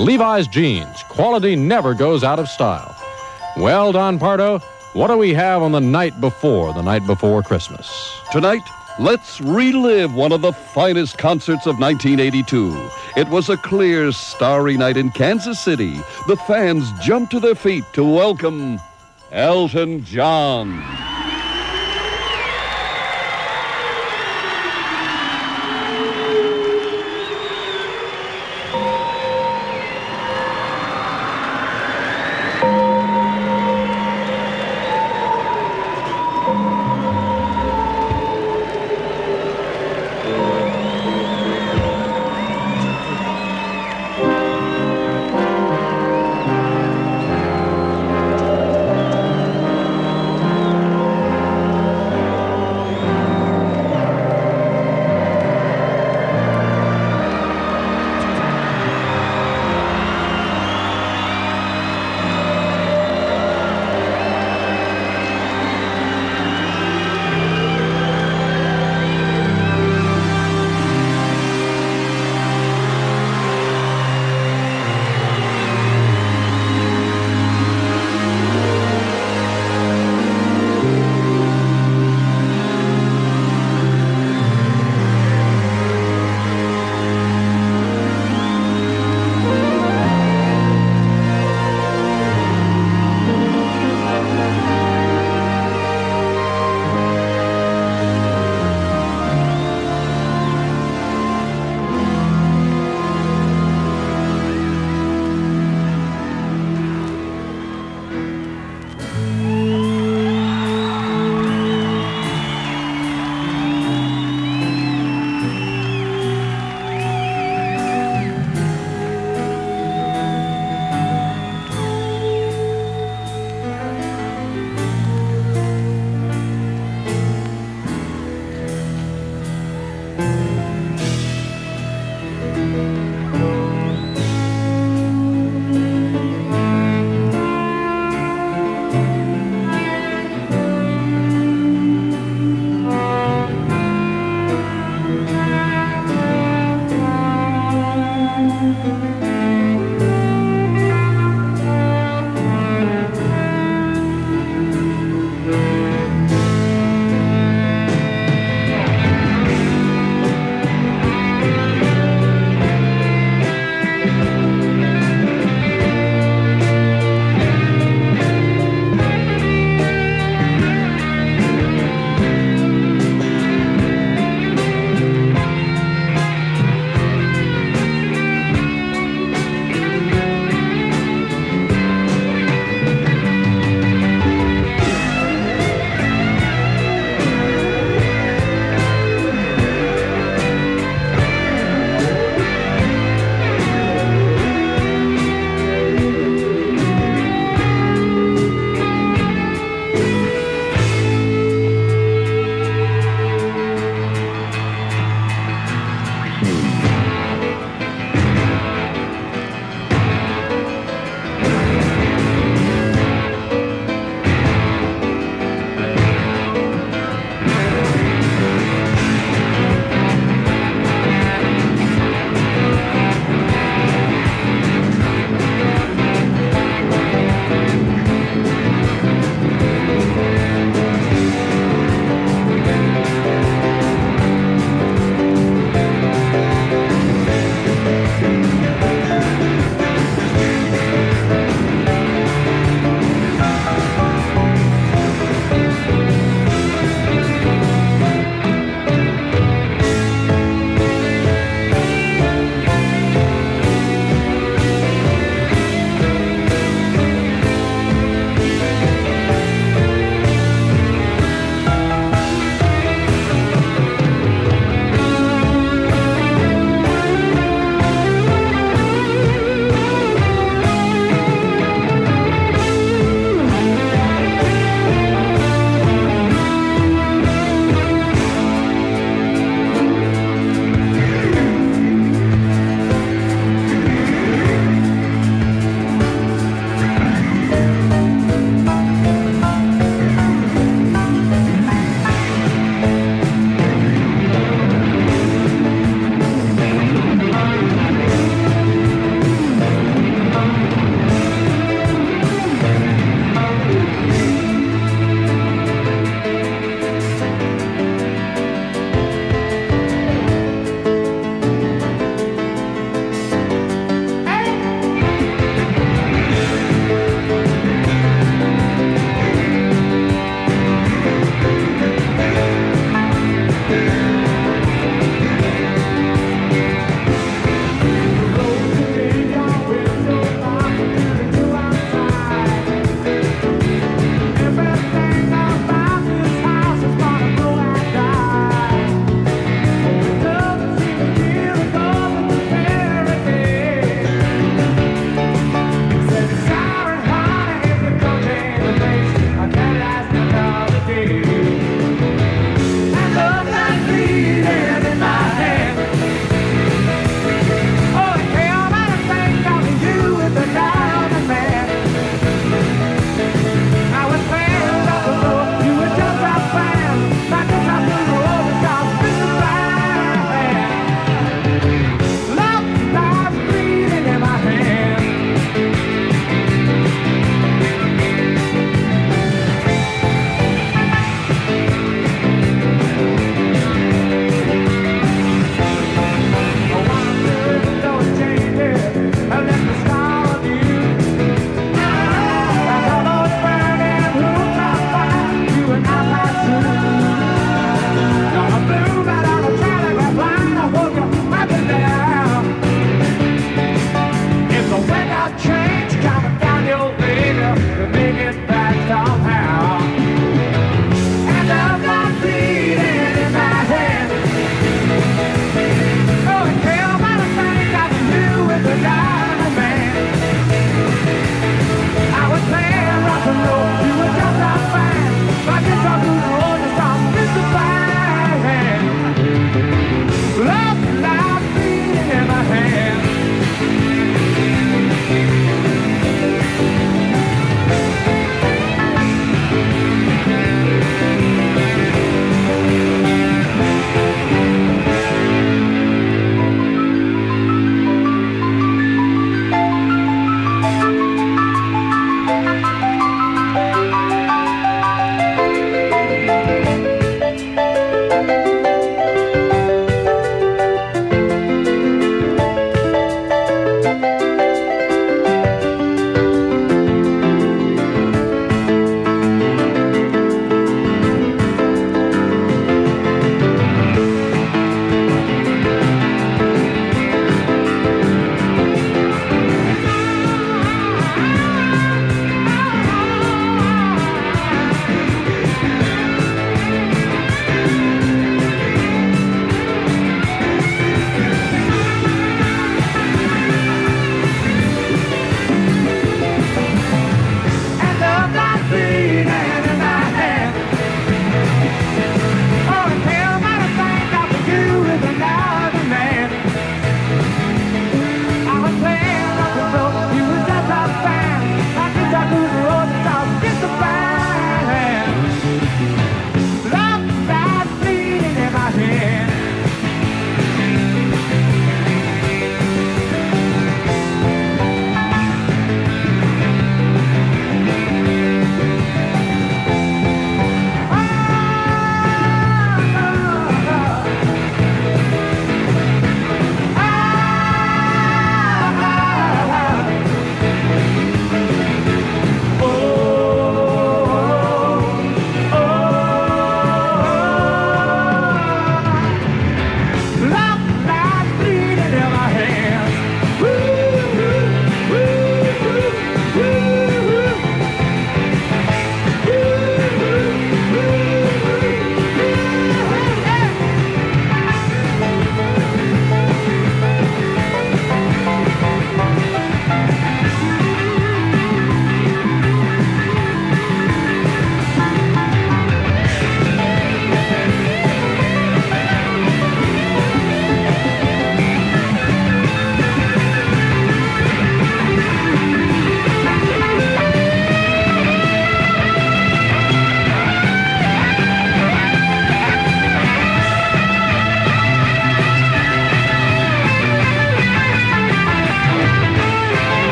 Levi's jeans. Quality never goes out of style. Well, Don Pardo, what do we have on the night before Christmas? Tonight, let's relive one of the finest concerts of 1982. It was a clear, starry night in Kansas City. The fans jumped to their feet to welcome Elton John.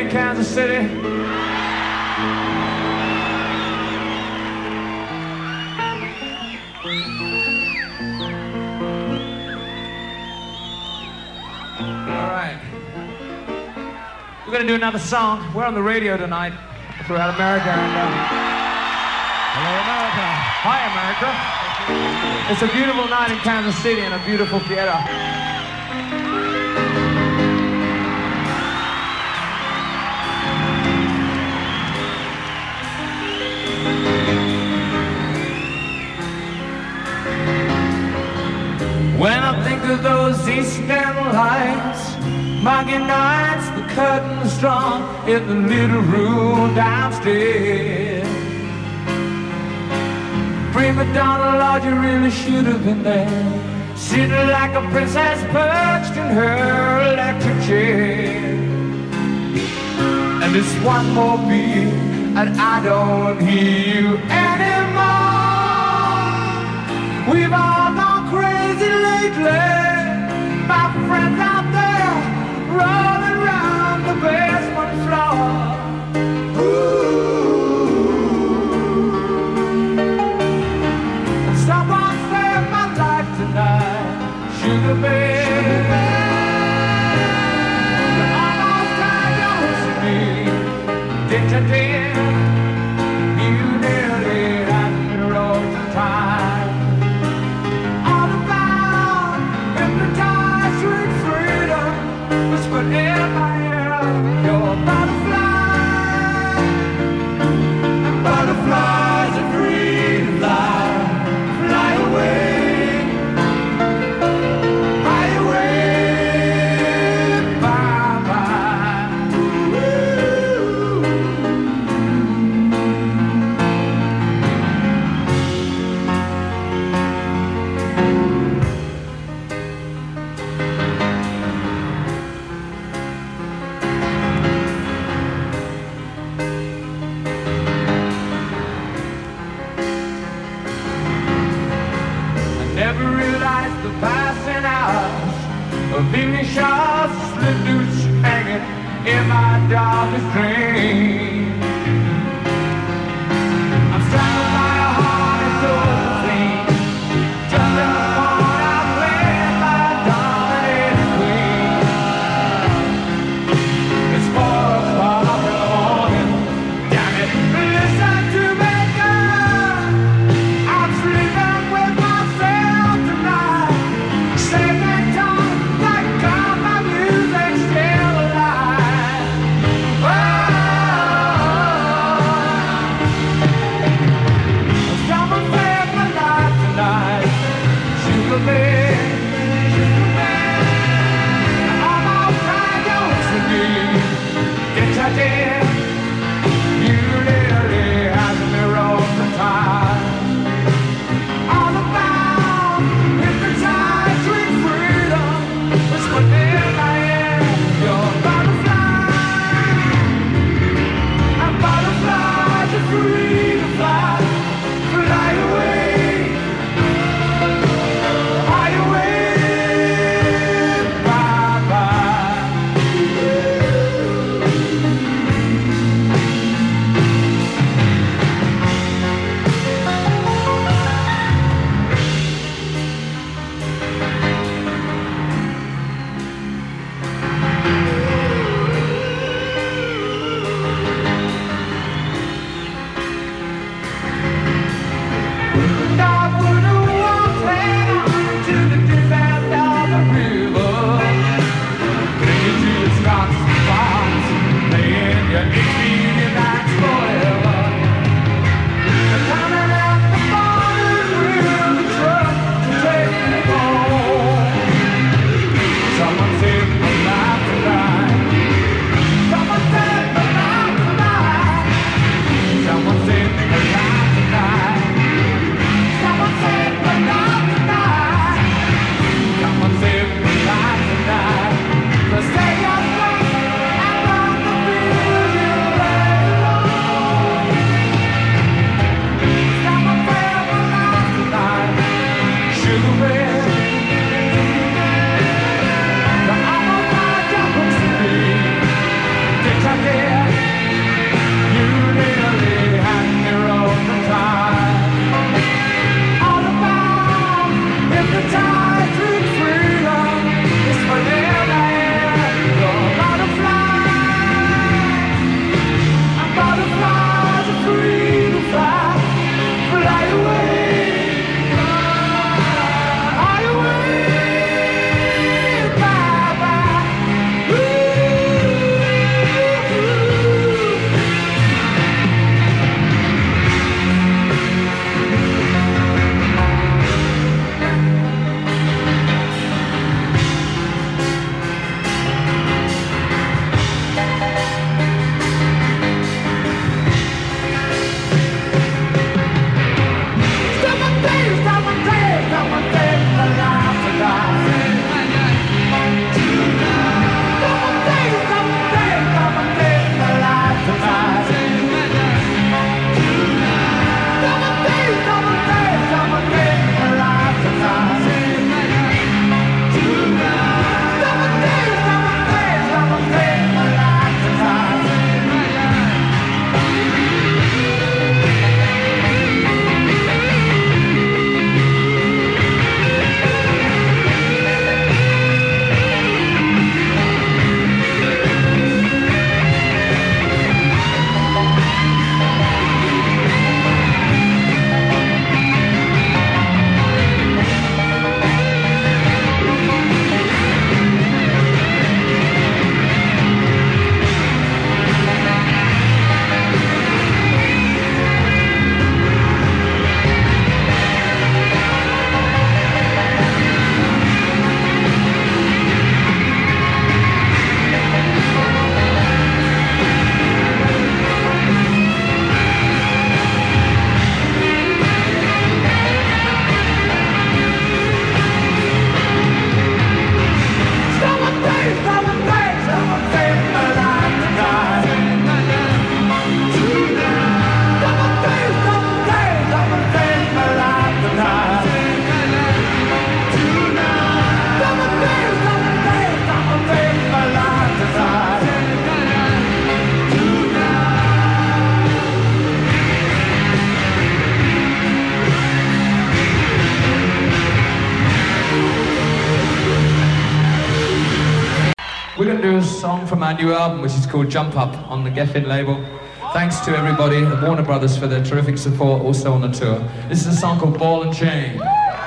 in Kansas City. All right. We're going to do another song. We're on the radio tonight throughout America. And, hello, America. Hi, America. It's a beautiful night in Kansas City and a beautiful theater. When I think of those eastern lights, muggy nights, the curtains drawn in the little room downstairs. Prima donna, Lord, you really should have been there, sitting like a princess perched in her electric chair. And it's one more beat, and I don't hear you anymore. We've all gone crazy lately, my friends out there rolling around the basement floor. Ooh. Someone saved my life tonight, Sugar Bear. Almost time you to me, did you dear? You nearly had me rolled to time. But in my ear, you're a butterfly, and butterflies are free to fly, fly away, bye-bye. Never realized the passing hours of evening shots, slip noose hanging in my darkest dream. I'm surrounded by a heart and soul thing, just in the part I played by a dominated queen. It's 4 o'clock in the morning, damn it, listen to me, girl. I'm sleeping with myself tonight. Save that time, like God, my music's still alive. Oh, someone saved my life tonight. Sugar Bear, Sugar Bear. Almost time you to me. Did you dear? You nearly had me roll the time. All about hypnotized sweet freedom, whispered in my ear, you're a butterfly, and butterflies are free to fly, fly away, bye-bye. And I wouldn't want to hang on to the deep end of the river, clinging to the stocks and bonds, playing your inconvenient nights forever. And coming out the morning with the truck to take me home. Someone saved my life tonight. Someone saved my life tonight. Someone saved my life tonight. Someone saved my life tonight. Someone saved my life tonight. So stay up late and run the building away. song from our new album, which is called Jump Up, on the Geffen label. Thanks to everybody at Warner Brothers for their terrific support, also on the tour. This is a song called Ball and Chain.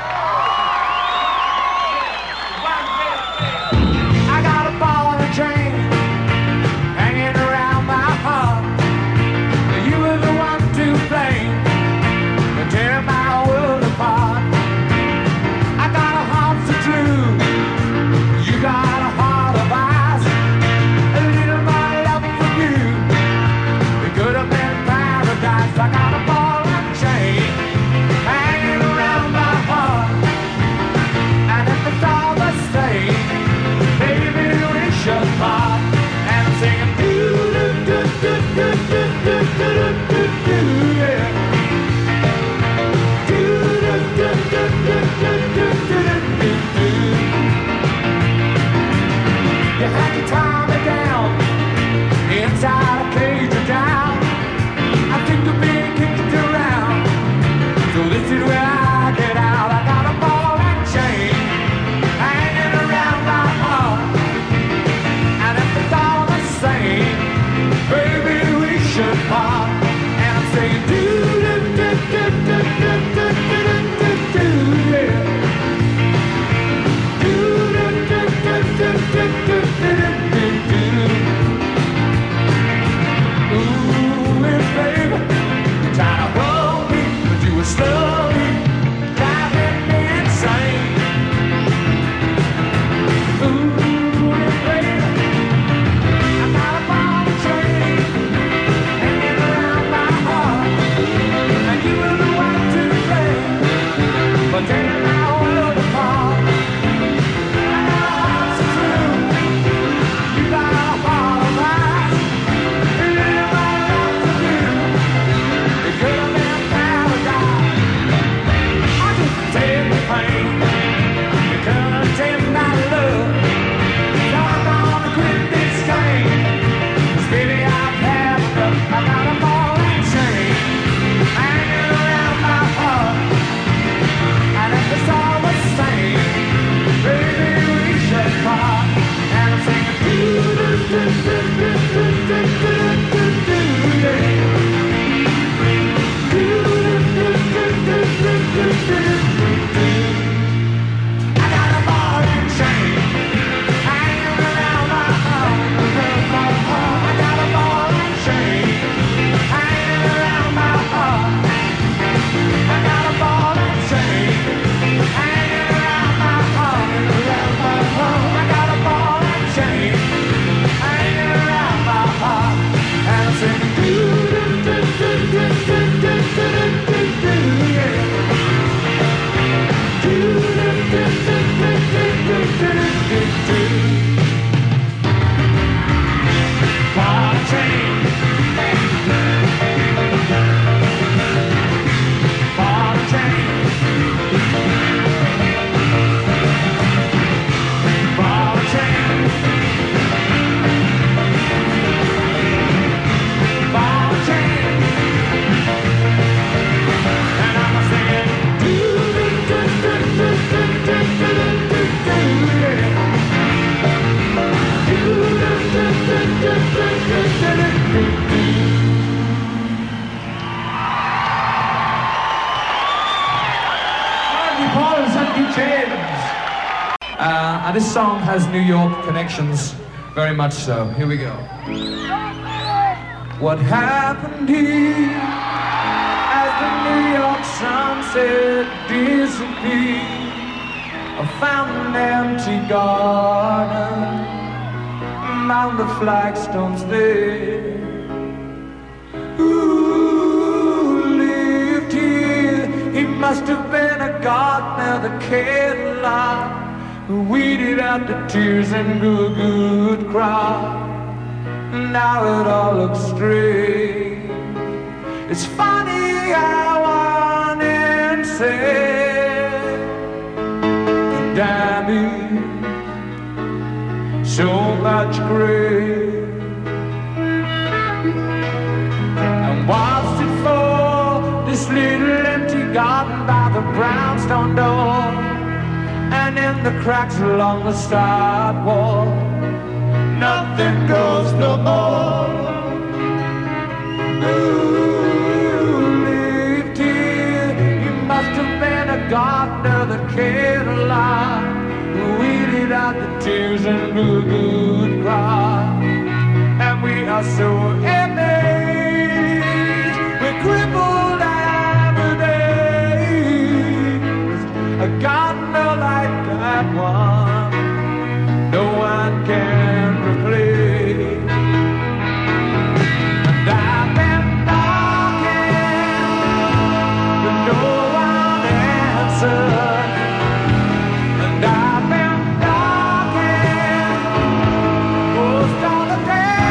I got a ball and a chain hanging around my heart. You were the one to blame for tearing my world apart. I got a heart so true, you got a heart of ice. A little more love for you, it could have been paradise. I got a ball and chain hanging around my heart. And if it's all the same, baby, we should part. And I'm singing do do do do do do do do do do, yeah. Do do do do do do do do do do. You had to tie me down inside a cage of doubt. I think of being kicked around, so this is where I get out. I got a ball and chain hanging around my heart. And if it's all the same, baby, we should part. And I'm saying do do do do do do do do do do, yeah. Do do do do do do do do do do. Ooh, and baby, you tried to hold me, but you were slowly driving me insane. Ooh, and baby, I got a ball and chain hanging around my heart. And you were the one to blame for tearing my world apart. I got a heart so true, you got a heart of ice. A little more love for you, it could have been paradise. I just take the pain, you couldn't take my love. So I'm gonna quit this game, 'cause baby I've had enough. I got a ball and chain hanging around my heart. And if it's all the same, baby we should part. And I'm singing do do do do do do do do do, yeah. Do do do do do do do do. I got a ball and chain hanging around my heart. I got a ball and chain hanging around my heart. I got a ball and chain hanging around my heart. I got a ball and chain hanging around my heart. And I'm singing do do do do do do do do do, yeah. Do do do do do do do do do. Ball and chain, ball and chain, ball and chain, ball and chain. And I'm singing do do do do do do do do do do, yeah. Do do do do do do do do do do. Andy Paul and Sandy James. And this song has New York connections, very much so. Here we go. What happened here as the New York sunset disappeared? I found an empty garden among the flagstones there. Who lived here? He must have been a gardener that cared a lot, who weeded out the tears and grew a good crop. Now it all looks strange. It's funny how one said the damage so much great. And what's it for, this little empty garden by the brownstone door, and in the cracks along the side wall? Nothing nothing goes no more. Ooh, lived here. You must have been a gardener that cared a lot. Weeded out the tears and grew a good crop. And we are so amazed. We're crippled every day. A gardener like that one, no one can replace. And I've been knocking, but no one answered. And I've been knocking most all the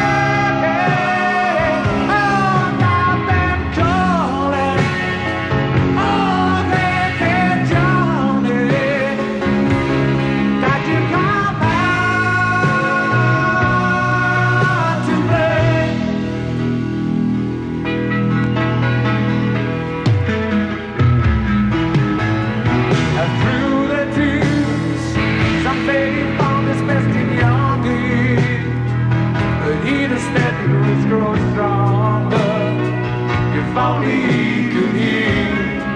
day. Oh, and I've been calling. Oh, hey, Johnny, that you come out to play. And through the tears, someday found his best in young age. But he just said he was growing stronger. If only he could hear.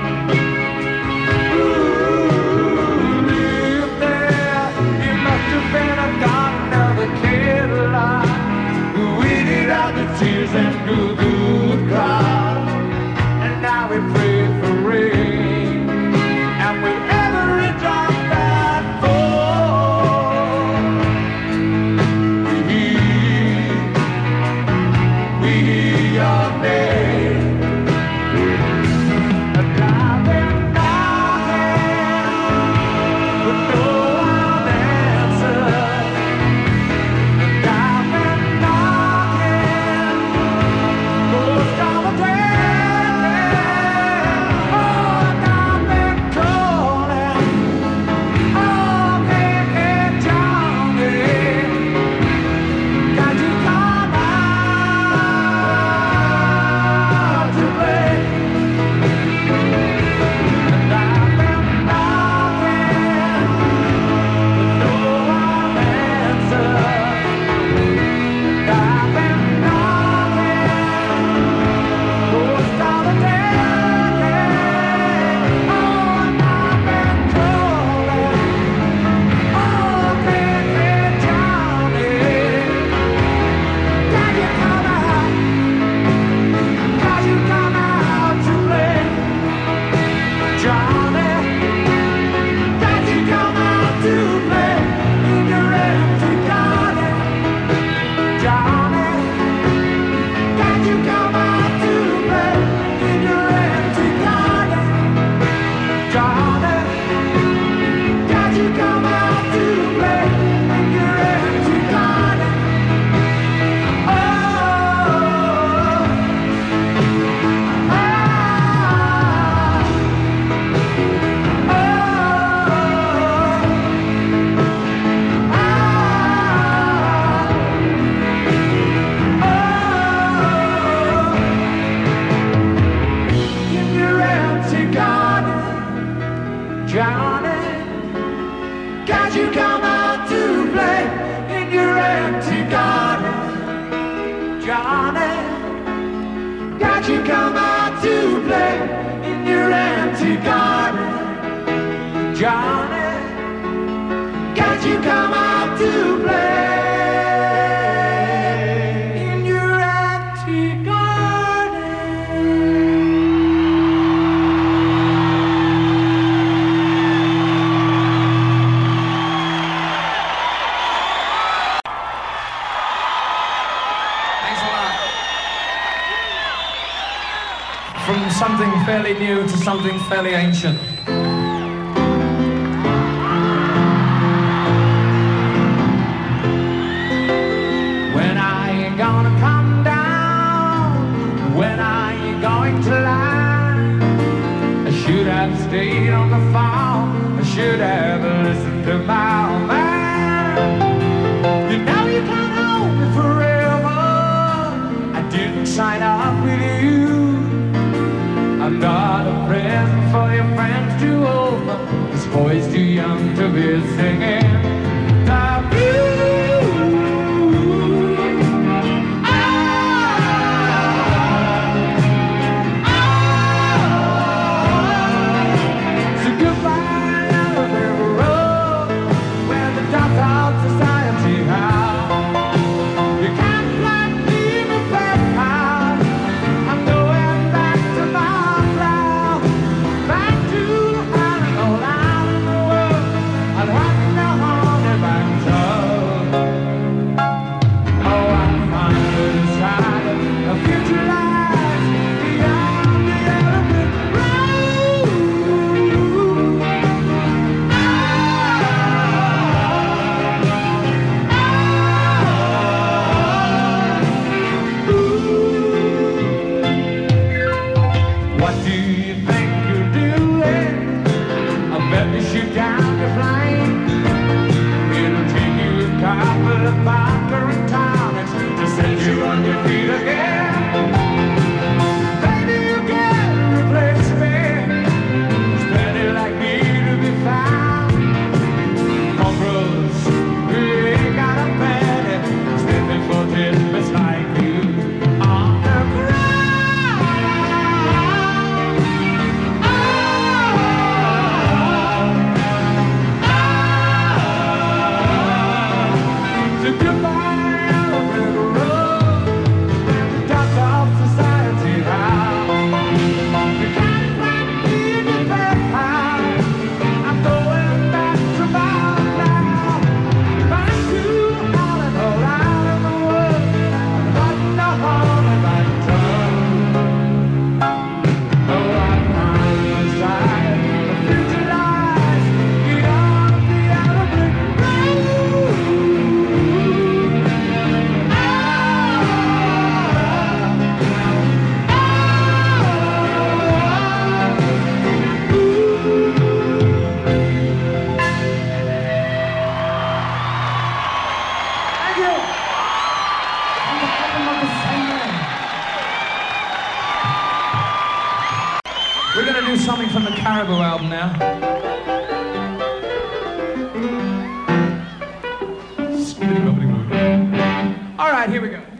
Ooh, live there. He must have been a gardener that cared a lot. Who weeded out the tears and grew a good crop. And now we pray for rain. And with every drop that falls, we hear your name. And I've been knocking, but no one answered. And I've been knocking most all the day. Oh, and I've been calling. Oh, hey, Johnny, got you come out to play. And I've been knocking, but no one answered. And I've been knocking most all the day. Oh, and I've been calling. Oh, hey, Johnny, can you come out? Can you come out to play? Johnny, can you come out to play in your empty garden? Johnny, can you come out to play in your empty garden? Johnny, can you come out to play in your empty garden? Oh, in your empty garden, Johnny, can't you come out to play in your empty garden? Johnny, can't you come out to play in your empty garden? Johnny, can't you come out to play in your empty garden? Thanks a lot. From something fairly new to something fairly ancient. When are you gonna come down? When are you going to lie? I should have stayed on the farm. I should have listened to my old man. You know you can't hold me forever. I didn't sign up with you. I'm not a present for your friends too old. This boy's too young to be singing the blues. Do something from the Caribou album now. All right, here we go.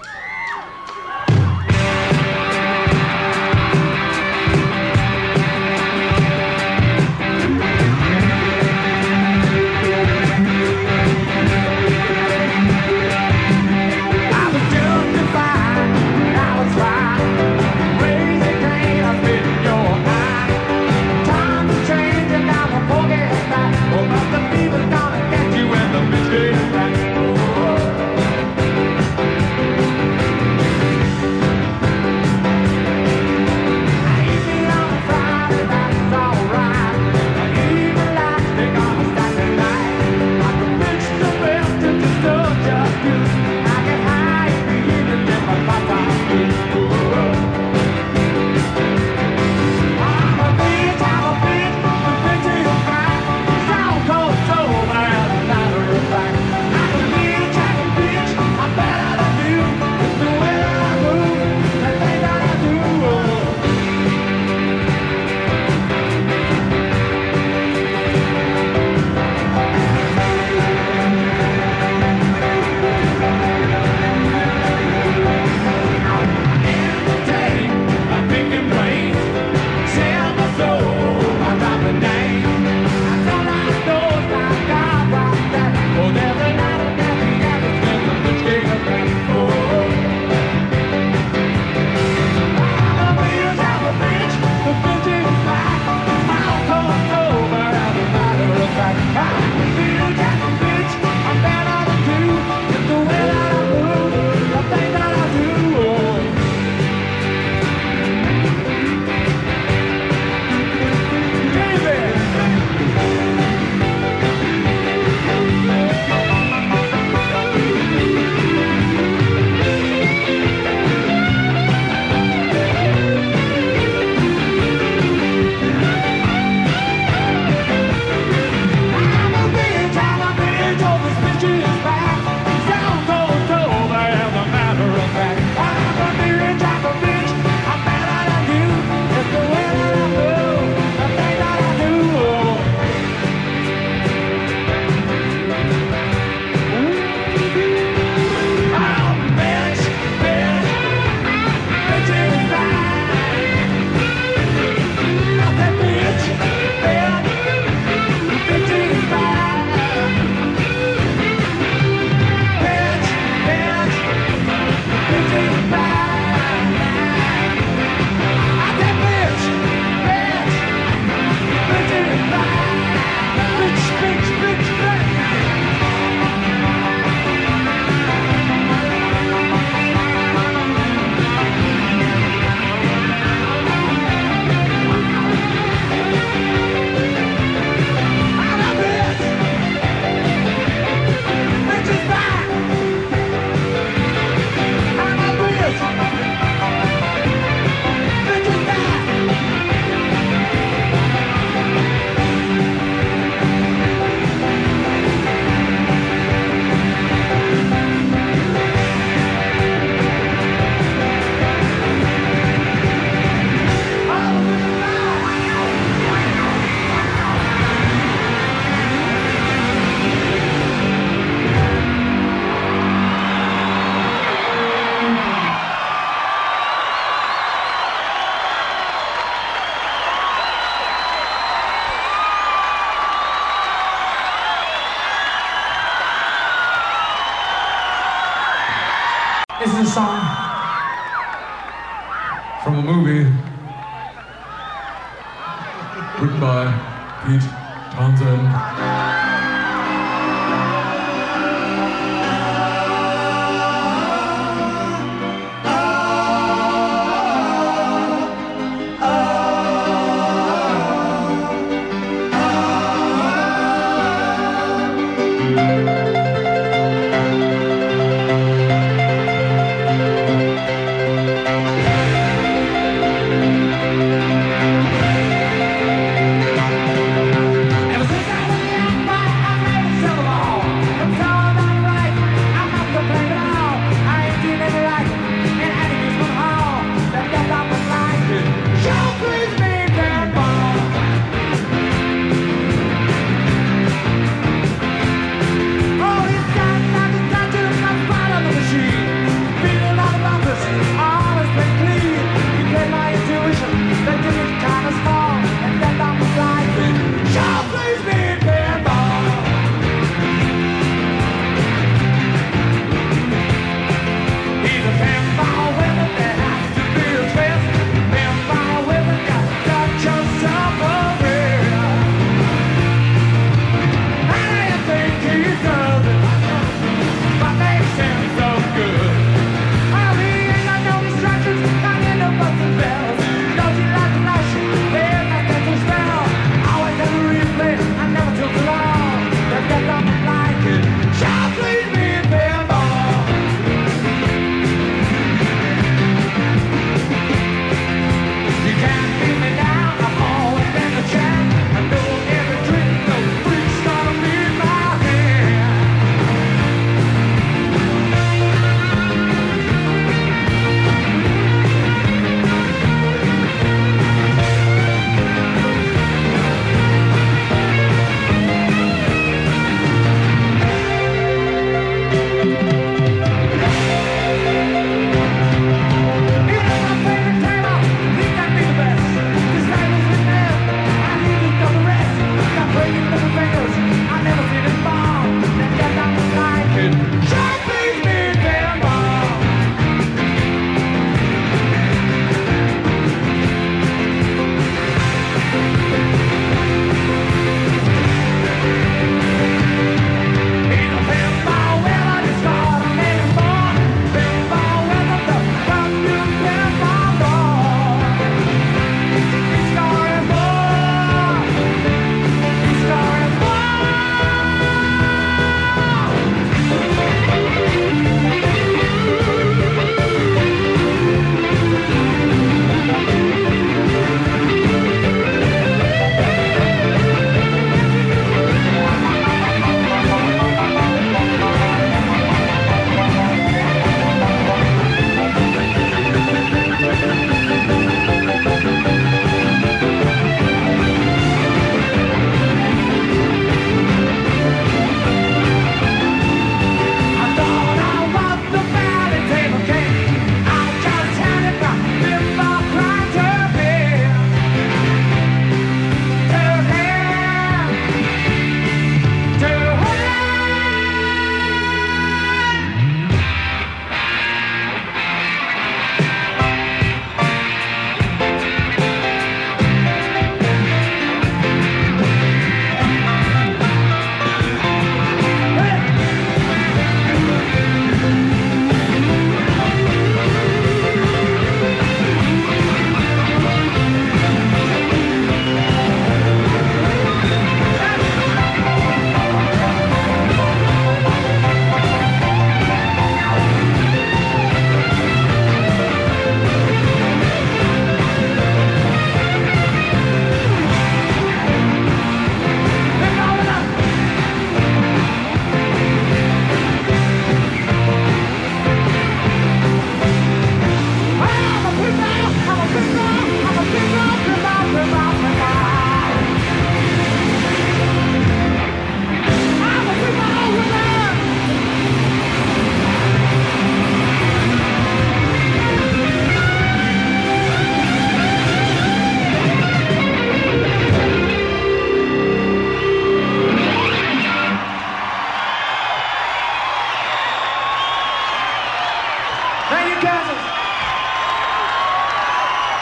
This is a song from a movie written by Pete Townsend.